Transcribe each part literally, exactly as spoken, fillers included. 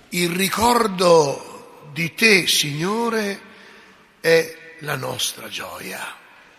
Il ricordo di te, Signore, è la nostra gioia.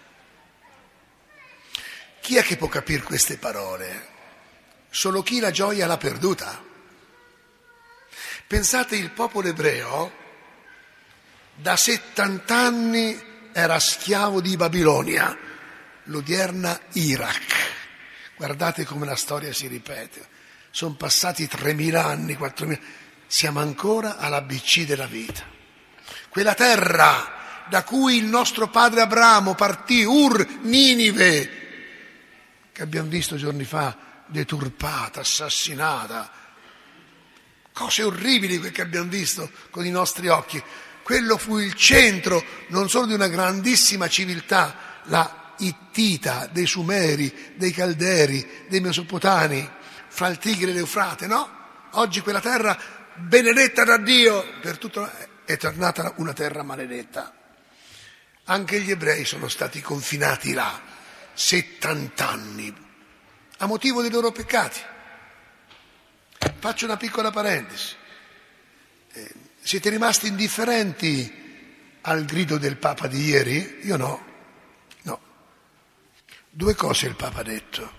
Chi è che può capire queste parole? Solo chi la gioia l'ha perduta. Pensate, il popolo ebreo da settant'anni era schiavo di Babilonia, l'odierna Iraq. Guardate come la storia si ripete. Sono passati tremila anni, quattromila. Siamo ancora all'A B C della vita. Quella terra da cui il nostro padre Abramo partì, Ur, Ninive, che abbiamo visto giorni fa, deturpata, assassinata. Cose orribili che abbiamo visto con i nostri occhi. Quello fu il centro non solo di una grandissima civiltà, la Ittita, dei Sumeri, dei Calderi, dei Mesopotami, fra il Tigre e l'Eufrate, no? Oggi quella terra benedetta da Dio per tutto è tornata una terra maledetta. Anche gli ebrei sono stati confinati là settant'anni a motivo dei loro peccati. Faccio una piccola parentesi. Eh, siete rimasti indifferenti al grido del Papa di ieri? Io no. No. Due cose il Papa ha detto.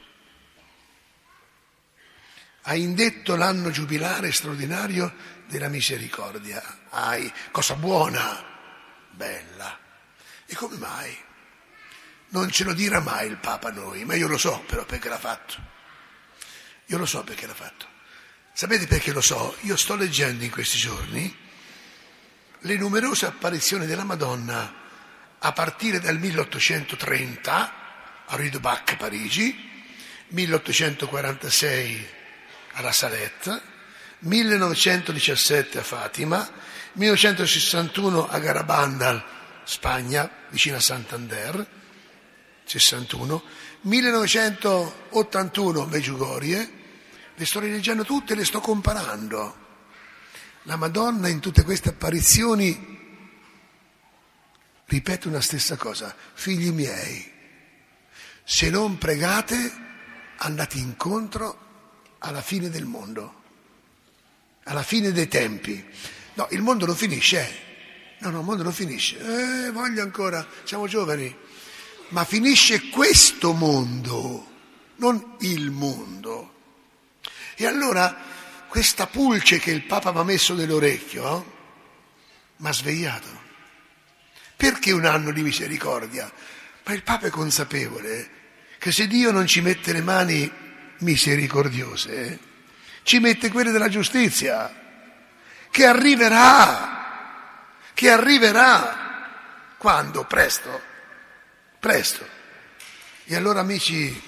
Ha indetto l'anno giubilare straordinario della misericordia. Ai, cosa buona, bella. E come mai? Non ce lo dirà mai il Papa a noi, ma io lo so però perché l'ha fatto. Io lo so perché l'ha fatto. Sapete perché lo so? Io sto leggendo in questi giorni le numerose apparizioni della Madonna a partire dal milleottocentotrenta a Rue du Bac, Parigi, milleottocentoquarantasei alla Salette, millenovecentodiciassette a Fatima, millenovecentosessantuno a Garabandal, Spagna, vicino a Santander, sessantuno, millenovecentottantuno Medjugorje. Le sto rileggendo tutte e le sto comparando. La Madonna in tutte queste apparizioni ripete una stessa cosa: figli miei, se non pregate andate incontro alla fine del mondo, alla fine dei tempi. No, il mondo non finisce. No, no, il mondo non finisce. Eh, voglio ancora, siamo giovani. Ma finisce questo mondo, non il mondo. E allora questa pulce che il Papa mi ha messo nell'orecchio mi ha svegliato. Perché un anno di misericordia? Ma il Papa è consapevole che se Dio non ci mette le mani misericordiose, ci mette quelle della giustizia, che arriverà, che arriverà. Quando? Presto, presto. E allora, amici,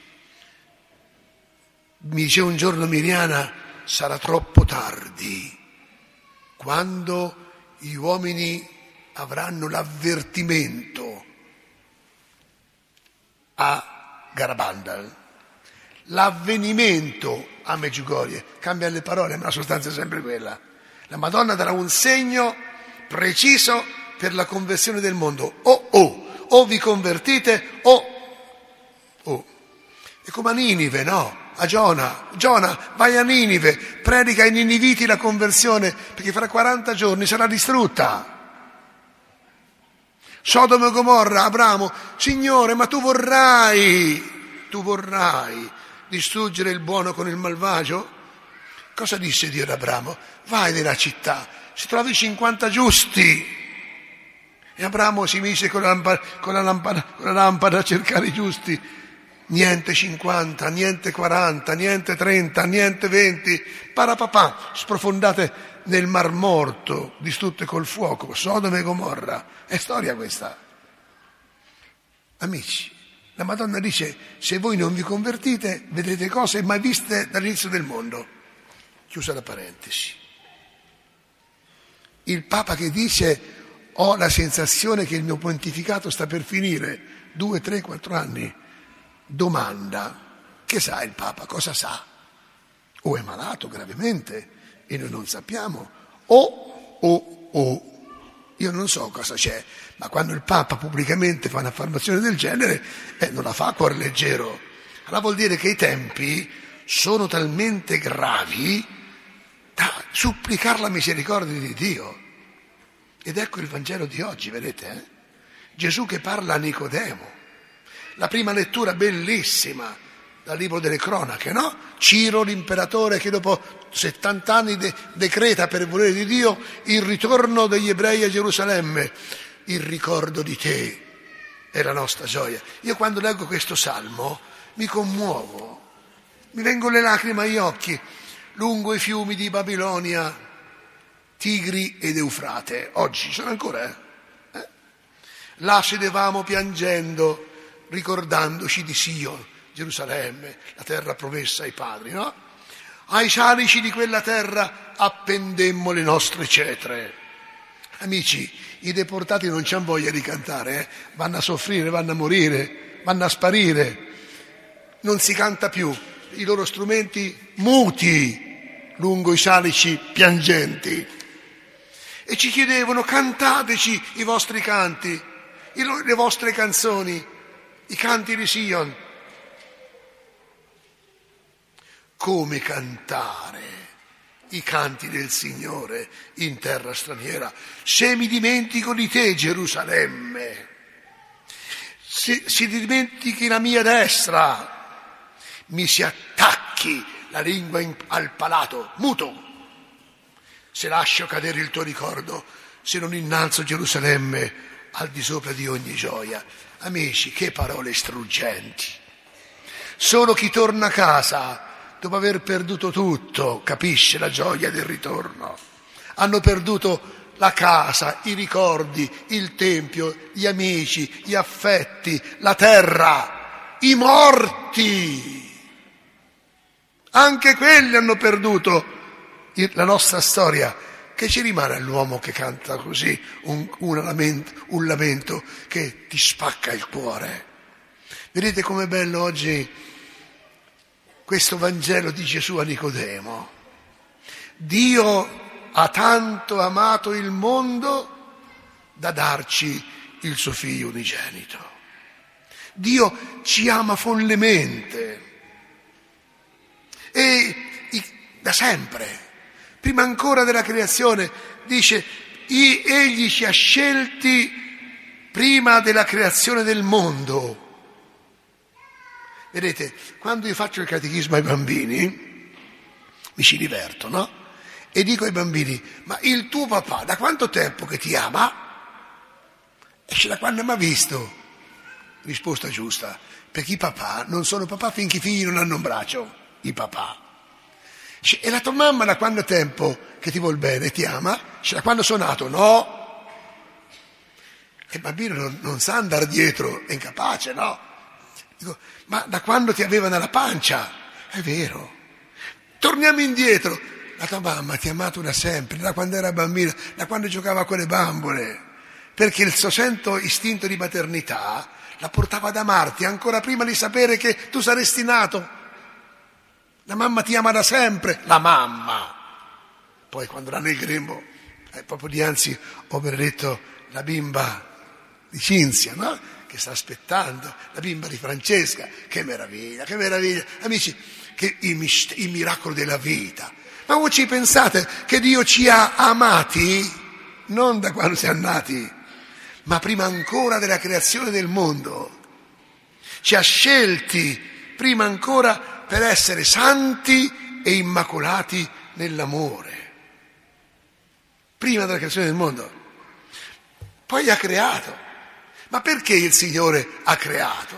mi dice un giorno Miriana, sarà troppo tardi quando gli uomini avranno l'avvertimento a Garabandal, l'avvenimento a Medjugorje. Cambia le parole, ma la sostanza è sempre quella. La Madonna darà un segno preciso per la conversione del mondo. O o, o vi convertite o o. È come a Ninive, no? A Giona, Giona, vai a Ninive, predica ai niniviti la conversione, perché fra quaranta giorni sarà distrutta. Sodoma e Gomorra, Abramo, Signore, ma tu vorrai, tu vorrai distruggere il buono con il malvagio? Cosa disse Dio ad Abramo? Vai nella città, si trovi cinquanta giusti. E Abramo si mise con la lampada, con la lampada, con la lampada a cercare i giusti. Niente cinquanta, niente quaranta, niente trenta, niente venti. Parapapà, sprofondate nel Mar Morto, distrutte col fuoco, Sodoma e Gomorra. È storia questa. Amici, la Madonna dice: se voi non vi convertite, vedrete cose mai viste dall'inizio del mondo. Chiusa la parentesi. Il Papa che dice: ho la sensazione che il mio pontificato sta per finire, due, tre, quattro anni. Domanda: che sa il Papa? Cosa sa? O è malato gravemente e noi non sappiamo, o, o, o, io non so cosa c'è, ma quando il Papa pubblicamente fa un'affermazione del genere, eh, non la fa a cuor leggero. Allora vuol dire che i tempi sono talmente gravi da supplicare la misericordia di Dio. Ed ecco il Vangelo di oggi, vedete? Eh? Gesù che parla a Nicodemo. La prima lettura bellissima dal libro delle cronache, no? Ciro l'imperatore che dopo settanta anni de- decreta per il volere di Dio il ritorno degli ebrei a Gerusalemme. Il ricordo di te è la nostra gioia. Io quando leggo questo salmo mi commuovo, mi vengono le lacrime agli occhi. Lungo i fiumi di Babilonia, Tigri ed Eufrate, oggi ci sono ancora, eh? eh? Là sedevamo piangendo, ricordandoci di Sion, Gerusalemme, la terra promessa ai padri, no? Ai salici di quella terra appendemmo le nostre cetre. Amici, i deportati non c'hanno voglia di cantare, eh? Vanno a soffrire, vanno a morire, vanno a sparire. Non si canta più, i loro strumenti muti lungo i salici piangenti. E ci chiedevano: cantateci i vostri canti, le vostre canzoni, i canti di Sion. Come cantare i canti del Signore in terra straniera, se mi dimentico di te, Gerusalemme, se si dimentichi la mia destra, mi si attacchi la lingua in, al palato, muto, se lascio cadere il tuo ricordo, se non innalzo Gerusalemme al di sopra di ogni gioia. Amici, che parole struggenti. Solo chi torna a casa dopo aver perduto tutto capisce la gioia del ritorno. Hanno perduto la casa, i ricordi, il tempio, gli amici, gli affetti, la terra, i morti. Anche quelli hanno perduto la nostra storia. Che ci rimane all'uomo che canta così un, un, lamento, un lamento che ti spacca il cuore? Vedete com'è bello oggi questo Vangelo di Gesù a Nicodemo. Dio ha tanto amato il mondo da darci il suo figlio unigenito. Dio ci ama follemente e da sempre, prima ancora della creazione, dice: egli ci ha scelti prima della creazione del mondo. Vedete, quando io faccio il catechismo ai bambini, mi ci diverto, no? E dico ai bambini: ma il tuo papà da quanto tempo che ti ama? Esce da quando mi ha visto. Risposta giusta, perché i papà non sono papà finché i figli non hanno un braccio, i papà. E la tua mamma da quanto tempo che ti vuol bene, ti ama? Da quando sono nato? No. E il bambino non, non sa andare dietro, è incapace, no? Dico: ma da quando ti aveva nella pancia? È vero. Torniamo indietro. La tua mamma ti ha amato da sempre, da quando era bambina, da quando giocava con le bambole, perché il suo santo istinto di maternità la portava ad amarti ancora prima di sapere che tu saresti nato. La mamma ti ama da sempre, la mamma. Poi quando era nel grembo, eh, proprio dianzi ho benedetto la bimba di Cinzia, no? Che sta aspettando, la bimba di Francesca. Che meraviglia, che meraviglia. Amici, che il, mist- il miracolo della vita. Ma voi ci pensate che Dio ci ha amati non da quando siamo nati, ma prima ancora della creazione del mondo. Ci ha scelti prima ancora per essere santi e immacolati nell'amore. Prima della creazione del mondo. Poi ha creato. Ma perché il Signore ha creato?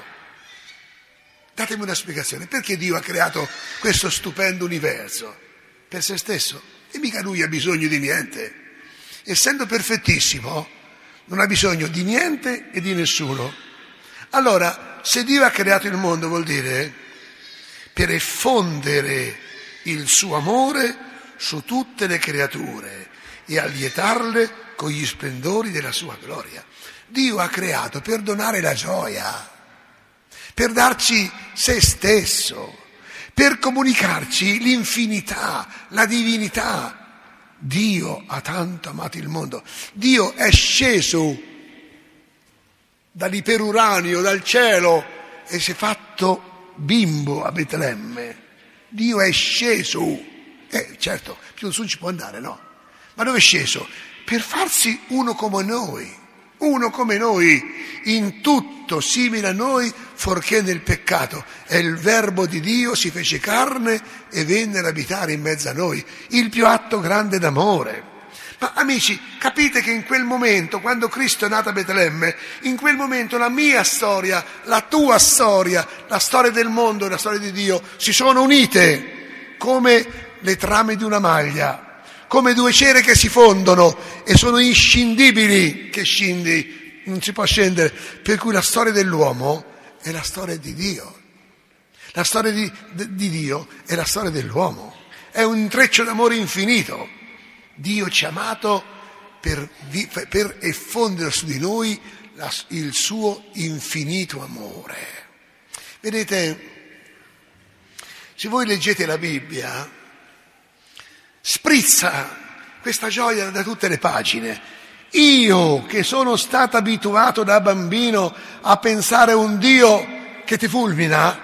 Datemi una spiegazione. Perché Dio ha creato questo stupendo universo? Per se stesso. E mica Lui ha bisogno di niente. Essendo perfettissimo, non ha bisogno di niente e di nessuno. Allora, se Dio ha creato il mondo, vuol dire per effondere il suo amore su tutte le creature e allietarle con gli splendori della sua gloria. Dio ha creato per donare la gioia, per darci se stesso, per comunicarci l'infinità, la divinità. Dio ha tanto amato il mondo. Dio è sceso dall'iperuranio, dal cielo, e si è fatto bimbo a Betlemme. Dio è sceso Eh, certo, più su non ci può andare, no? Ma dove è sceso? Per farsi uno come noi, uno come noi, in tutto simile a noi, fuorché nel peccato. E il Verbo di Dio si fece carne e venne ad abitare in mezzo a noi, il più atto grande d'amore. Ma amici, capite che in quel momento, quando Cristo è nato a Betlemme, in quel momento la mia storia, la tua storia, la storia del mondo e la storia di Dio si sono unite come le trame di una maglia, come due cere che si fondono e sono inscindibili, che scendi, non si può scendere, per cui la storia dell'uomo è la storia di Dio. La storia di, di Dio è la storia dell'uomo, è un intreccio d'amore infinito. Dio ci ha amato per, per effondere su di noi la, il suo infinito amore. Vedete, se voi leggete la Bibbia, sprizza questa gioia da tutte le pagine. Io che sono stato abituato da bambino a pensare a un Dio che ti fulmina,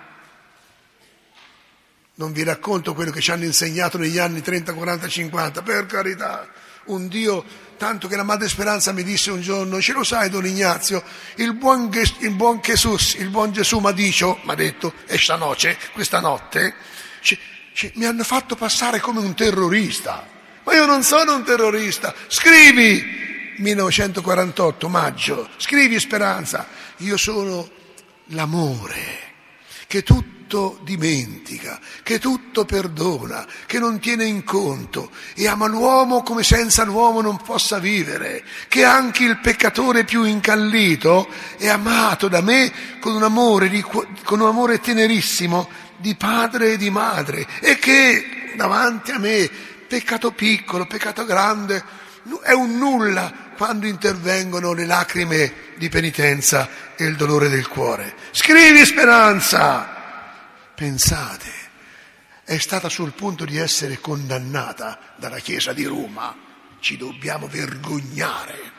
non vi racconto quello che ci hanno insegnato negli anni trenta, quaranta, cinquanta, per carità, un Dio, tanto che la Madre Speranza mi disse un giorno, ce lo sai Don Ignazio, il buon, il buon Gesù, il buon Gesù m'ha dicho, m'ha detto, esta noce, questa notte, ci, ci, mi hanno fatto passare come un terrorista, ma io non sono un terrorista, scrivi, millenovecentoquarantotto, maggio, scrivi Speranza, io sono l'amore, che tutto dimentica, che tutto perdona, che non tiene in conto e ama l'uomo come senza l'uomo non possa vivere, che anche il peccatore più incallito è amato da me con un amore, di, con un amore tenerissimo di padre e di madre e che davanti a me, peccato piccolo, peccato grande, è un nulla quando intervengono le lacrime di penitenza e il dolore del cuore. Scrivi Speranza! Pensate, è stata sul punto di essere condannata dalla Chiesa di Roma. Ci dobbiamo vergognare.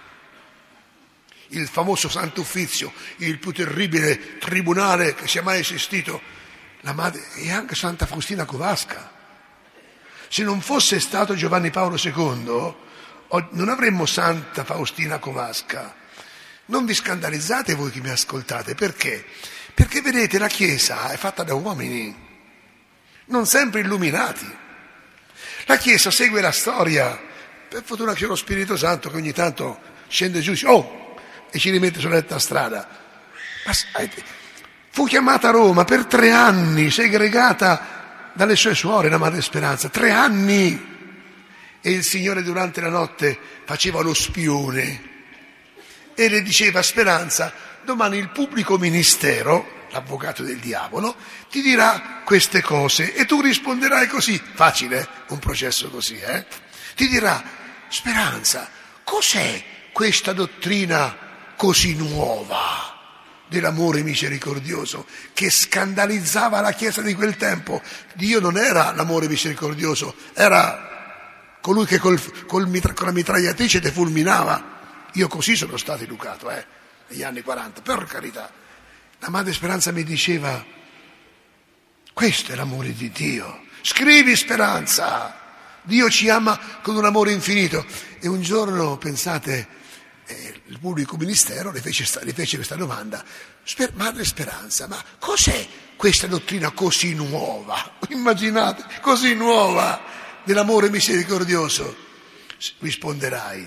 Il famoso Santo Uffizio, il più terribile tribunale che sia mai esistito, la madre, e anche Santa Faustina Kowalska. Se non fosse stato Giovanni Paolo secondo, non avremmo Santa Faustina Kowalska. Non vi scandalizzate voi che mi ascoltate, perché? Perché vedete, la Chiesa è fatta da uomini, non sempre illuminati. La Chiesa segue la storia, per fortuna c'è lo Spirito Santo che ogni tanto scende giù oh, e ci rimette sulla retta strada. Ma, fu chiamata a Roma per tre anni, segregata dalle sue suore, la Madre Speranza, tre anni. E il Signore durante la notte faceva lo spione e le diceva: Speranza, domani il pubblico ministero, l'avvocato del diavolo, ti dirà queste cose e tu risponderai così. Facile, un processo così, eh? Ti dirà: Speranza, cos'è questa dottrina così nuova dell'amore misericordioso che scandalizzava la Chiesa di quel tempo? Dio non era l'amore misericordioso, era colui che col, col mitra, con la mitragliatrice ti fulminava. Io così sono stato educato, eh, negli anni quaranta, per carità. La Madre Speranza mi diceva: questo è l'amore di Dio. Scrivi Speranza, Dio ci ama con un amore infinito. E un giorno, pensate, eh, il pubblico ministero le fece, le fece questa domanda: Sper- Madre Speranza, ma cos'è questa dottrina così nuova? Immaginate, così nuova dell'amore misericordioso. Risponderai: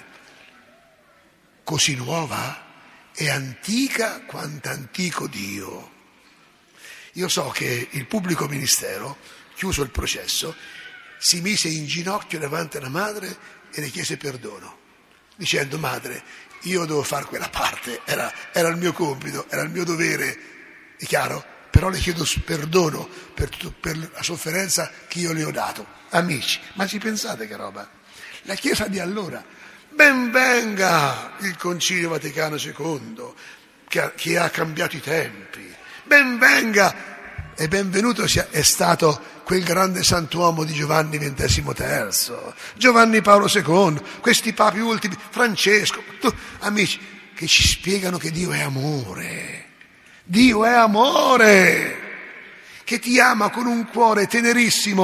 così nuova? È antica quanto antico Dio. Io so che il pubblico ministero, chiuso il processo, si mise in ginocchio davanti alla madre e le chiese perdono, dicendo: madre, io devo fare quella parte, era, era il mio compito, era il mio dovere, è chiaro? Però le chiedo perdono per, per la sofferenza che io le ho dato. Amici, ma ci pensate che roba? La Chiesa di allora, ben venga il Concilio Vaticano secondo, che ha, che ha cambiato i tempi, ben venga e benvenuto sia, è stato quel grande santuomo di Giovanni ventesimo terzo, Giovanni Paolo secondo, questi papi ultimi, Francesco, tu, amici, che ci spiegano che Dio è amore. Dio è amore, che ti ama con un cuore tenerissimo,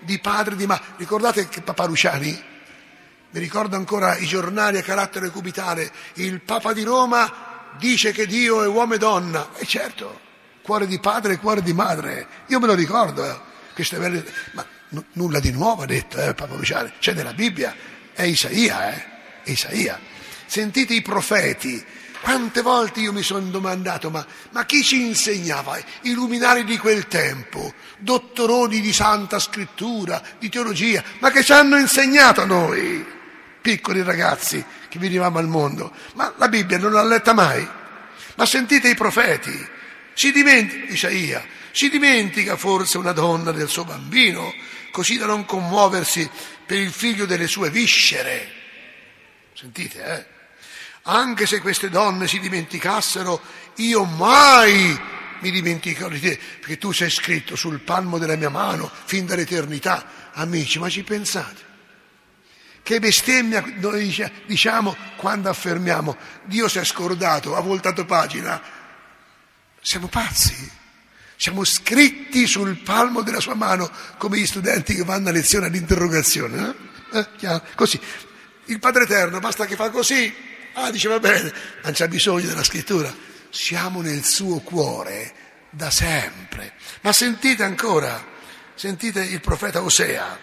di padre, di madre. Ricordate che Papa Luciani? Mi ricordo ancora i giornali a carattere cubitale. Il Papa di Roma dice che Dio è uomo e donna. E certo, cuore di padre e cuore di madre. Io me lo ricordo, eh. Queste belle... Ma n- nulla di nuovo ha detto, eh, Papa Luciani. C'è nella Bibbia, è Isaia, eh. È Isaia. Sentite i profeti. Quante volte io mi sono domandato, ma, ma chi ci insegnava? I luminari di quel tempo, dottoroni di Santa Scrittura, di teologia, ma che ci hanno insegnato a noi, piccoli ragazzi che venivamo al mondo? Ma la Bibbia non l'ha letta mai? Ma sentite i profeti, si dimentica, Isaia, si dimentica forse una donna del suo bambino, così da non commuoversi per il figlio delle sue viscere? Sentite, eh? Anche se queste donne si dimenticassero, io mai mi dimenticherò di te, perché tu sei scritto sul palmo della mia mano fin dall'eternità. Amici, ma ci pensate? Che bestemmia noi diciamo quando affermiamo Dio si è scordato, ha voltato pagina. Siamo pazzi? Siamo scritti sul palmo della sua mano come gli studenti che vanno a lezione all'interrogazione. Eh? Eh? Così. Il Padre Eterno basta che fa così. Ah, dice va bene, non c'è bisogno della scrittura. Siamo nel suo cuore da sempre. Ma sentite ancora, sentite il profeta Osea.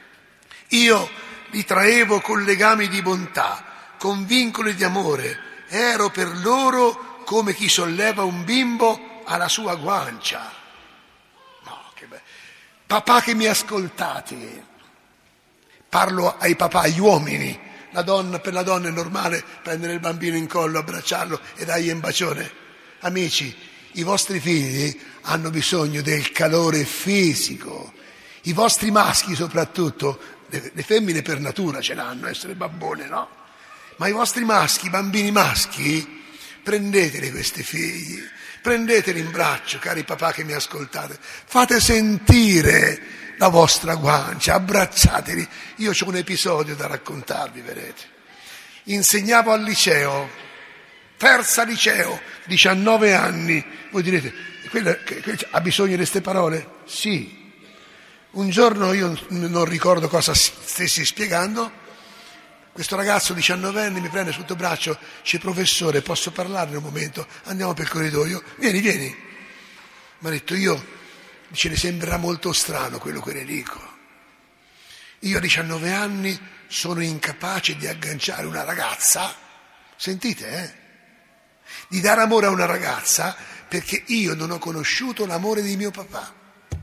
Io li traevo con legami di bontà, con vincoli di amore. Ero per loro come chi solleva un bimbo alla sua guancia. No, che bello. Papà che mi ascoltate. Parlo ai papà, agli uomini. La donna, per la donna è normale prendere il bambino in collo, abbracciarlo e dargli un bacione. Amici, i vostri figli hanno bisogno del calore fisico. I vostri maschi soprattutto, le, le femmine per natura ce l'hanno, essere babbone, no? Ma i vostri maschi, i bambini maschi, prendeteli questi figli, prendeteli in braccio, cari papà che mi ascoltate, fate sentire la vostra guancia, abbracciateli. Io ho un episodio da raccontarvi, vedete. Insegnavo al liceo, terza liceo, diciannove anni. Voi direte, quella, che, che, ha bisogno di queste parole? Sì. Un giorno, io non ricordo cosa stessi spiegando, questo ragazzo diciannovenne mi prende sotto braccio, dice professore, posso parlarne un momento? Andiamo per il corridoio. Vieni, vieni. Mi ha detto io... Ce ne sembrerà molto strano quello che le dico. Io a diciannove anni sono incapace di agganciare una ragazza, sentite, eh? Di dare amore a una ragazza perché io non ho conosciuto l'amore di mio papà.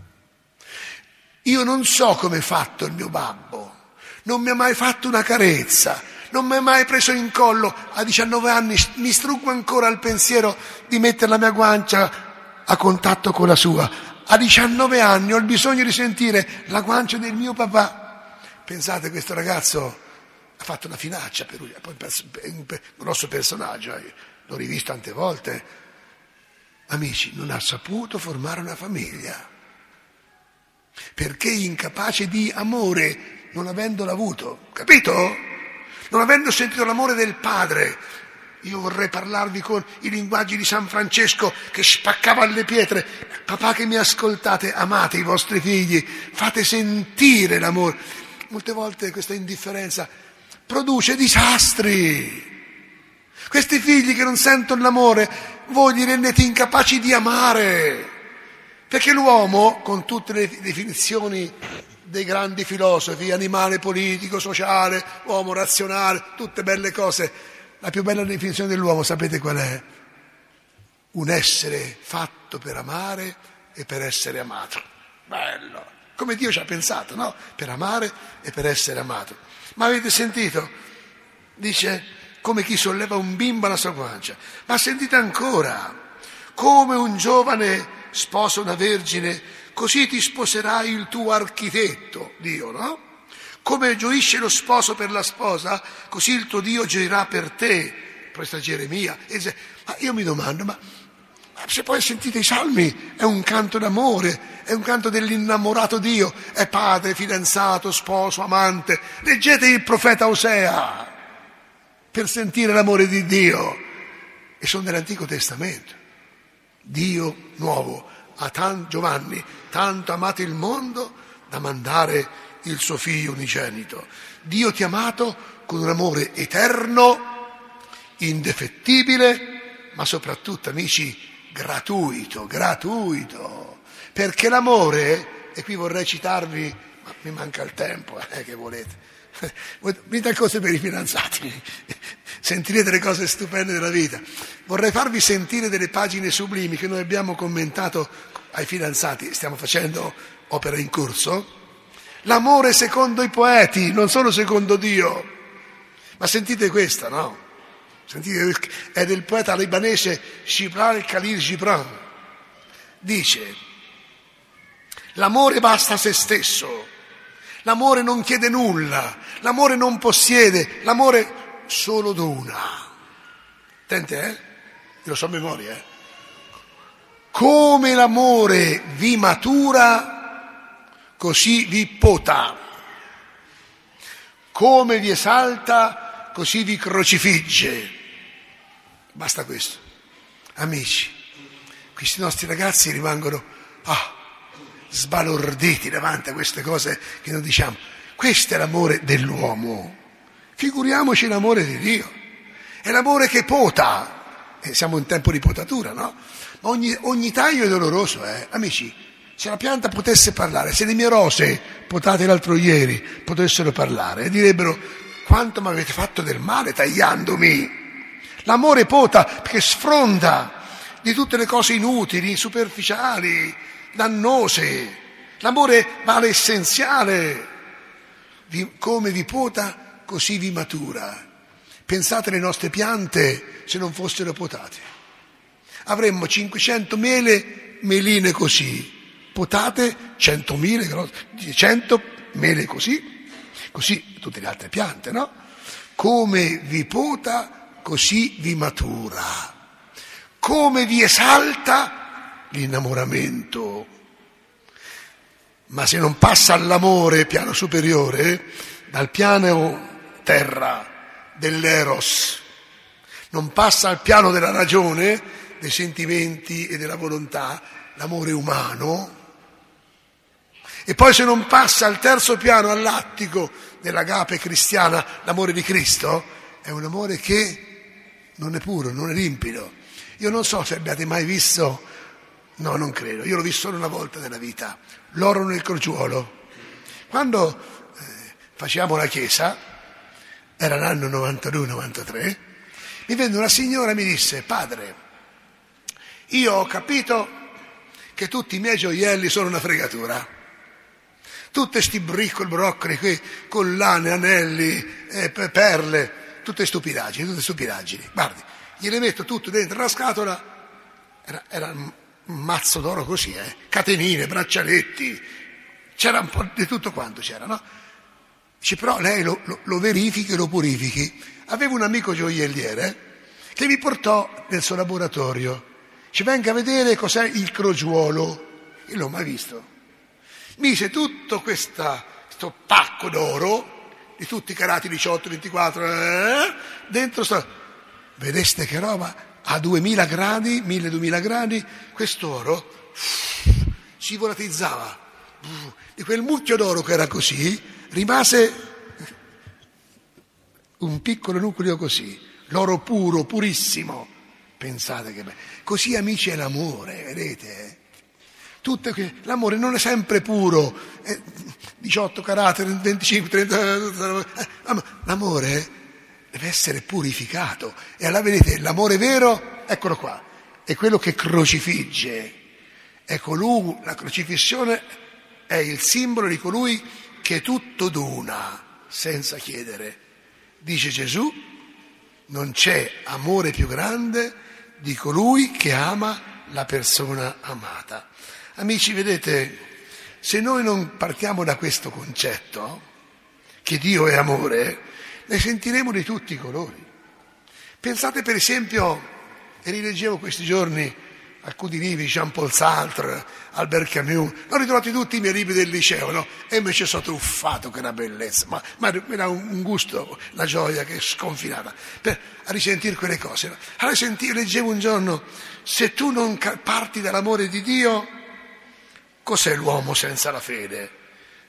Io non so come è fatto il mio babbo, non mi ha mai fatto una carezza, non mi ha mai preso in collo. A diciannove anni mi struggo ancora al pensiero di mettere la mia guancia a contatto con la sua. A diciannove anni ho il bisogno di sentire la guancia del mio papà. Pensate, questo ragazzo ha fatto una finaccia per lui, poi un grosso personaggio, l'ho rivisto tante volte. Amici, non ha saputo formare una famiglia, perché incapace di amore, non avendolo avuto, capito? Non avendo sentito l'amore del padre. Io vorrei parlarvi con i linguaggi di San Francesco che spaccava le pietre. Papà che mi ascoltate, amate i vostri figli, fate sentire l'amore. Molte volte questa indifferenza produce disastri. Questi figli che non sentono l'amore, voi li rendete incapaci di amare. Perché l'uomo, con tutte le definizioni dei grandi filosofi, animale politico, sociale, uomo razionale, tutte belle cose, la più bella definizione dell'uomo, sapete qual è? Un essere fatto per amare e per essere amato. Bello! Come Dio ci ha pensato, no? Per amare e per essere amato. Ma avete sentito? Dice, come chi solleva un bimbo alla sua guancia. Ma sentite ancora, come un giovane sposa una vergine, così ti sposerai il tuo architetto, Dio, no? Come gioisce lo sposo per la sposa, così il tuo Dio gioirà per te. Questa Geremia. Ma io mi domando, ma se poi sentite i salmi, è un canto d'amore, è un canto dell'innamorato Dio, è padre, fidanzato, sposo, amante. Leggete il profeta Osea per sentire l'amore di Dio. E sono nell'Antico Testamento. Dio nuovo, a tan, Giovanni, tanto amato il mondo da mandare il suo figlio unigenito. Dio ti ha amato con un amore eterno, indefettibile, ma soprattutto, amici, gratuito, gratuito. Perché l'amore, e qui vorrei citarvi, ma mi manca il tempo, eh, che volete. Venite cose per i fidanzati, sentirete le cose stupende della vita. Vorrei farvi sentire delle pagine sublimi che noi abbiamo commentato ai fidanzati, stiamo facendo opera in corso. L'amore secondo i poeti, non solo secondo Dio. Ma sentite questa, no? Sentite, è del poeta libanese Gibran Khalil Gibran. Dice: l'amore basta a se stesso, l'amore non chiede nulla, l'amore non possiede, l'amore solo dona. Attenti, eh? Io lo so a memoria, eh? Come l'amore vi matura, così vi pota. Come vi esalta, così vi crocifigge. Basta questo. Amici, questi nostri ragazzi rimangono ah, sbalorditi davanti a queste cose che noi diciamo. Questo è l'amore dell'uomo. Figuriamoci l'amore di Dio. È l'amore che pota. E siamo in tempo di potatura, no? Ma ogni, ogni taglio è doloroso, eh? Amici, se la pianta potesse parlare, se le mie rose, potate l'altro ieri, potessero parlare, direbbero: quanto mi avete fatto del male tagliandomi. L'amore pota perché sfronda di tutte le cose inutili, superficiali, dannose. L'amore va all'essenziale. Vi, come vi pota, così vi matura. Pensate alle nostre piante se non fossero potate. Avremmo cinquecento mele, meline così, potate centomila, cento mele così, così tutte le altre piante, no? Come vi pota, così vi matura. Come vi esalta l'innamoramento. Ma se non passa all'amore, piano superiore, dal piano terra, dell'eros, non passa al piano della ragione, dei sentimenti e della volontà, l'amore umano, e poi se non passa al terzo piano, all'attico dell'agape cristiana, l'amore di Cristo, è un amore che non è puro, non è limpido. Io non so se abbiate mai visto, no, non credo, io l'ho visto solo una volta nella vita, l'oro nel crogiuolo. Quando eh, facevamo la chiesa, era l'anno novantadue novantatré, mi venne una signora e mi disse: padre, io ho capito che tutti i miei gioielli sono una fregatura. Tutte sti briccoli, broccoli, qui, collane, anelli, eh, perle, tutte stupidaggini, tutte stupidaggini. Guardi, gliele metto tutto dentro la scatola, era, era un mazzo d'oro così, eh, catenine, braccialetti, c'era un po' di tutto quanto c'era, no? Dice, però lei lo, lo, lo verifichi e lo purifichi. Avevo un amico gioielliere che mi portò nel suo laboratorio. Ci venga a vedere cos'è il crogiuolo. Io l'ho mai visto. Mise tutto questa, questo pacco d'oro, di tutti i carati diciotto, ventiquattro, eh, dentro sto... Vedeste che roba? A duemila gradi, mille duemila gradi, quest'oro si volatilizzava. Di quel mucchio d'oro che era così, rimase un piccolo nucleo così, l'oro puro, purissimo. Pensate che bello. Così, amici, è l'amore, vedete? Tutto che... L'amore non è sempre puro, eh, diciotto caratteri, venticinque, trenta... Eh, l'amore deve essere purificato. E allora vedete, l'amore vero, eccolo qua, è quello che crocifigge. È colui, la crocifissione è il simbolo di colui che tutto dona senza chiedere. Dice Gesù, non c'è amore più grande di colui che ama la persona amata. Amici, vedete, se noi non partiamo da questo concetto, che Dio è amore, ne sentiremo di tutti i colori. Pensate per esempio, e rileggevo questi giorni alcuni libri, Jean-Paul Sartre, Albert Camus, l'ho ritrovati tutti i miei libri del liceo, no? E invece sono truffato, che una bellezza, ma, ma mi dà un gusto, la gioia che è sconfinata, per, a risentire quelle cose. No? Allora senti, leggevo un giorno, se tu non parti dall'amore di Dio, cos'è l'uomo senza la fede?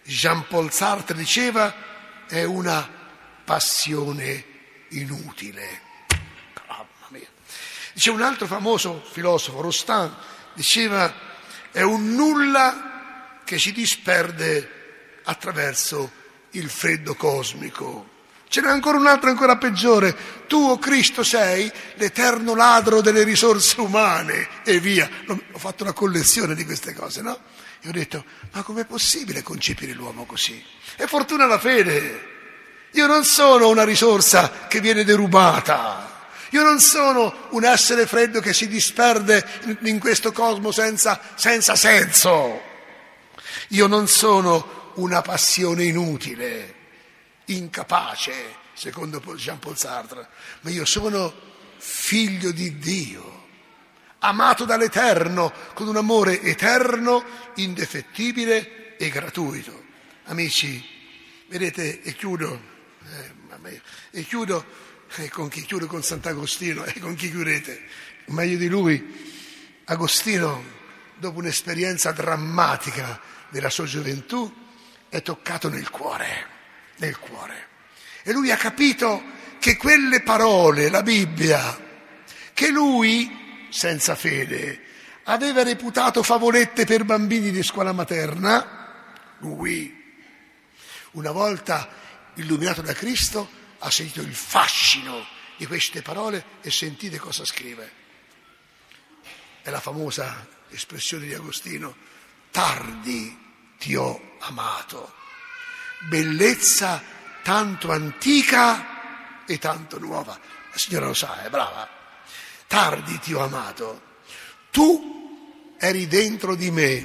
Jean-Paul Sartre diceva, è una passione inutile. Mamma mia. Dice un altro famoso filosofo, Rostand, diceva, è un nulla che si disperde attraverso il freddo cosmico. Ce n'è ancora un altro ancora peggiore. Tu, o Cristo, sei l'eterno ladro delle risorse umane, e via. Ho fatto una collezione di queste cose, no? E ho detto, ma com'è possibile concepire l'uomo così? È fortuna la fede. Io non sono una risorsa che viene derubata. Io non sono un essere freddo che si disperde in questo cosmo senza, senza senso. Io non sono una passione inutile, incapace, secondo Jean-Paul Sartre, ma io sono figlio di Dio, amato dall'Eterno, con un amore eterno, indefettibile e gratuito. Amici, vedete, e chiudo, eh, e chiudo, e con chi chiudo? Con Sant'Agostino, e con chi chiudete? Meglio di lui, Agostino, dopo un'esperienza drammatica della sua gioventù, è toccato nel cuore, nel cuore. E lui ha capito che quelle parole, la Bibbia, che lui, senza fede, aveva reputato favolette per bambini di scuola materna, lui, una volta illuminato da Cristo, ha sentito il fascino di queste parole e sentite cosa scrive. È la famosa espressione di Agostino, tardi ti ho amato, bellezza tanto antica e tanto nuova. La signora lo sa, è brava. Tardi ti ho amato, tu eri dentro di me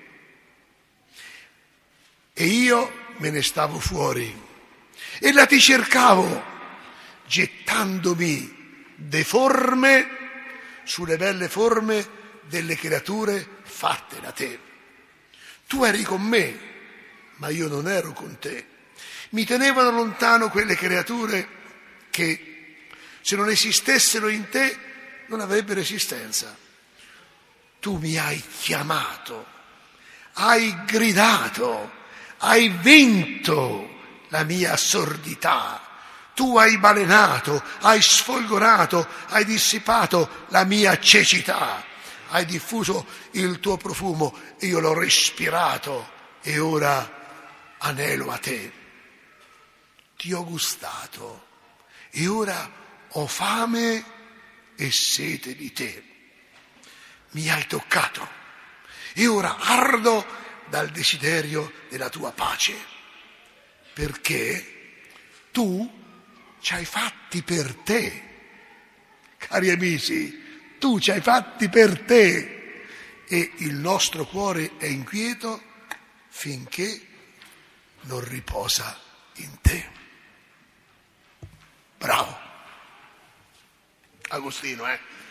e io me ne stavo fuori e la ti cercavo, gettandomi deforme sulle belle forme delle creature fatte da te. Tu eri con me, ma io non ero con te. Mi tenevano lontano quelle creature che, se non esistessero in te, non avrebbero esistenza. Tu mi hai chiamato, hai gridato, hai vinto la mia assurdità. Tu hai balenato, hai sfolgorato, hai dissipato la mia cecità. Hai diffuso il tuo profumo, io l'ho respirato e ora anelo a te. Ti ho gustato e ora ho fame e sete di te. Mi hai toccato e ora ardo dal desiderio della tua pace, perché tu ci hai fatti per te. Cari amici, tu ci hai fatti per te e il nostro cuore è inquieto finché non riposa in te. Bravo. Agostino, eh?